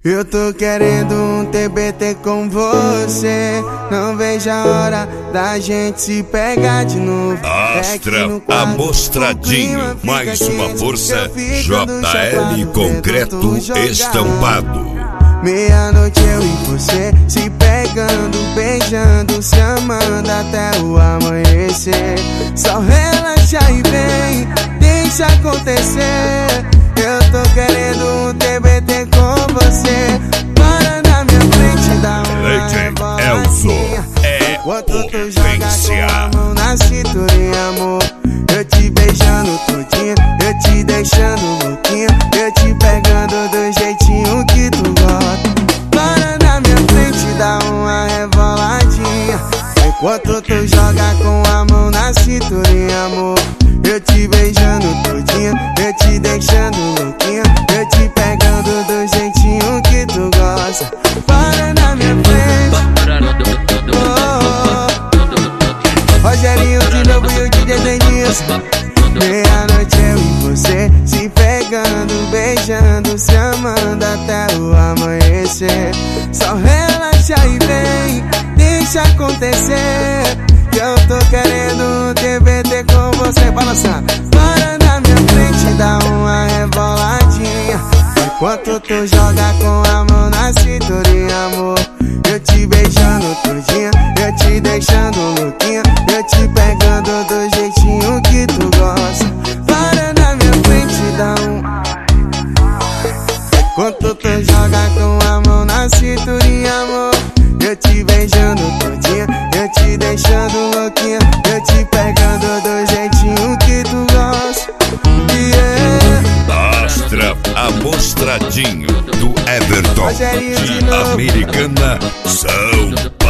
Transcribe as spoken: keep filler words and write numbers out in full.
Eu tô querendo um T B T com você. Não vejo a hora da gente se pegar de novo. Astra, é Amostradinho, mais uma força. J L Concreto Estampado. Meia-noite eu e você se pegando, beijando, se amando até o amanhecer. Só relaxa e vem, deixa acontecer. Eu tô querendo um T B T com você. Para na minha frente, dá uma reboladinha. É enquanto tu joga com a mão na cinturinha, amor. Eu te beijando todinha, eu te deixando louquinha, eu te pegando do jeitinho que tu gosta. Para na minha frente, dá uma reboladinha. Enquanto tu joga com a mão na cinturinha, amor. Eu te beijando todinha, eu te deixando louquinha, eu te pegando do jeitinho que tu gosta. Para na minha frente. Oh, Rogerinho de novo e o D J Denilson. Meia-noite eu e você se pegando, beijando, se amando até o amanhecer. Só relaxa e vem, deixa acontecer. Que eu tô querendo um T B T com você. Balançando. Para na minha frente, dá uma reboladinha. Enquanto tu joga com a mão na cinturinha, amor. Eu te beijando todinha, eu te deixando louquinha, eu te pegando do jeitinho que tu gosta. Para na minha frente, dá um. Enquanto tu joga com a mão na cinturinha, amor. Eu te beijando todinha, eu te deixando louquinha, eu te pegando do jeitinho que tu gosta. Yeah. Astra Amostradinho do Everton de Americana, São Paulo.